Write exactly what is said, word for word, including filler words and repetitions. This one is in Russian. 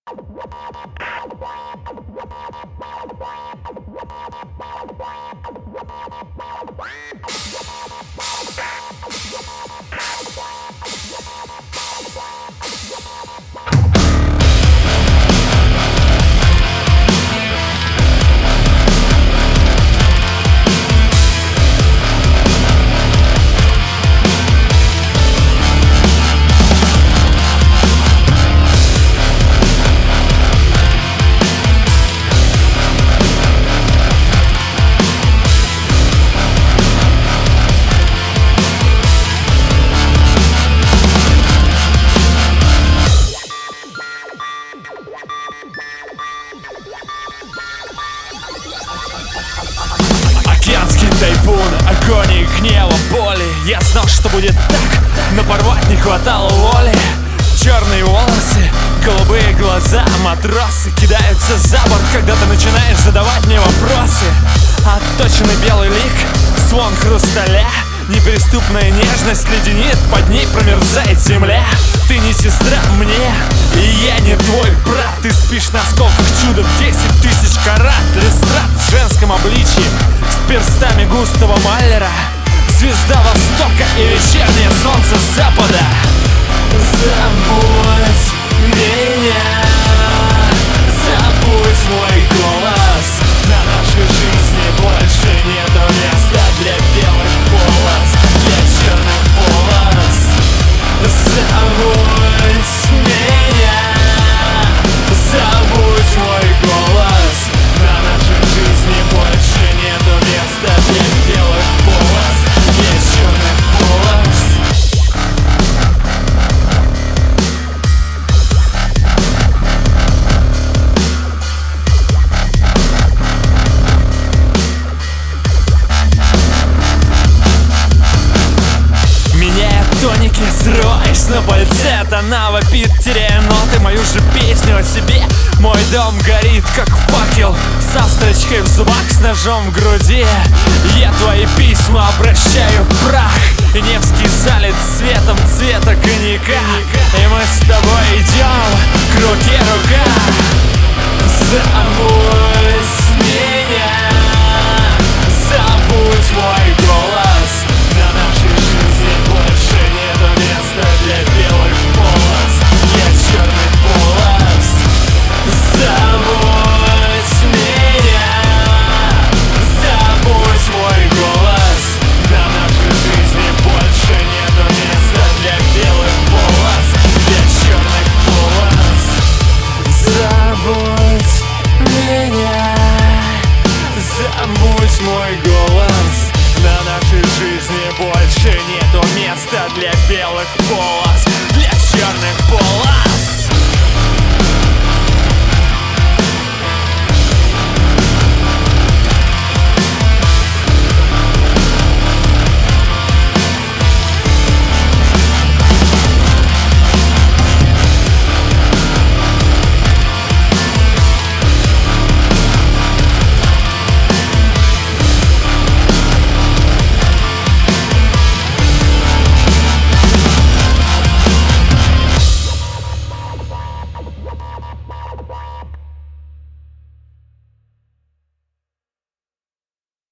Океанский тайфун, агонии, гнева, боли. Я знал, что будет так, но порвать не хватало воли. Черные волосы, голубые глаза, матросы кидаются за борт, когда ты начинаешь задавать мне вопросы. Отточенный белый лик, звон хрусталя, неприступная нежность леденит, под ней промерзает земля. Ты не сестра мне, и я не твой брат. Ты спишь на осколках чуда в десять тысяч карат. Листрат в женском обличье, с перстами густого Маллера, звезда востока и вечернее солнце запада. Забудь меня, забудь мой голос. На нашей жизни больше нету места для белых полос, для черных полос. Забудь меня, забудь мой голос. На нашей жизни больше нету места для белых полос, для черных полос. Тоники, срываешь на пальце, тона вопит, теряя ноты, мою же песню о себе. Мой дом горит, как факел, со строчкой в зубах, с ножом в груди. Я твои письма обращаю в прах, и Невский залит светом цвета коньяка. И мы с тобой идем к руке рука. Забудь меня, забудь мой голос. На нашей жизни больше нету места для белых полос, для черных полос. Забудь меня, забудь мой голос. На нашей жизни больше нету места для белых полос, для черных полос. Забудь меня, забудь мой голос. На нашей жизни больше нету места для белых полос,